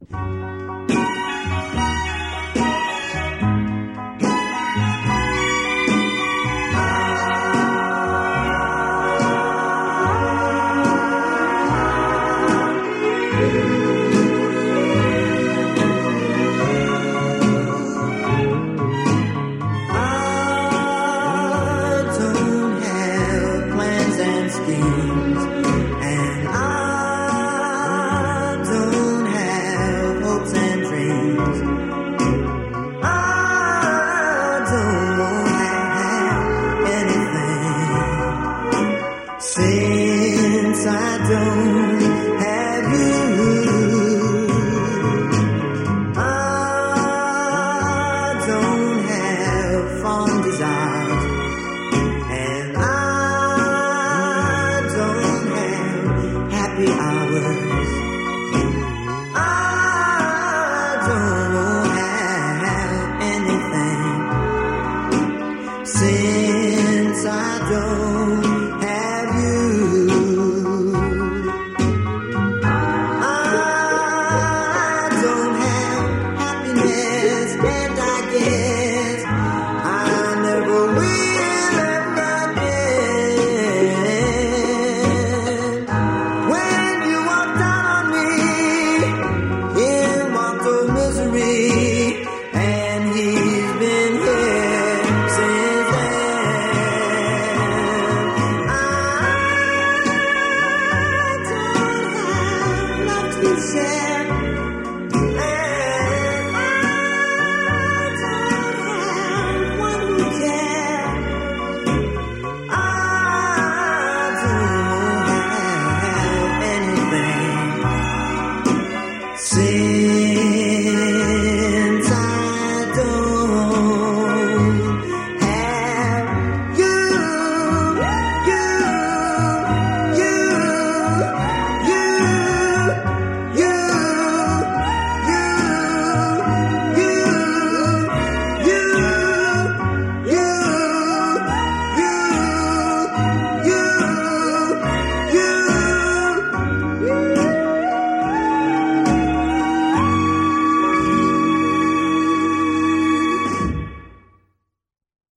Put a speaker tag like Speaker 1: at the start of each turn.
Speaker 1: Since I don't have you, I don't have fond desires, and I don't have happy hours. I don't have anything since I don't have you. I don't have happiness, and I guess I never will ever again. When you walked out on me, in walked of misery, and he's been here since then. I don't have love to share, and I don't have one who cares. I don't have anything since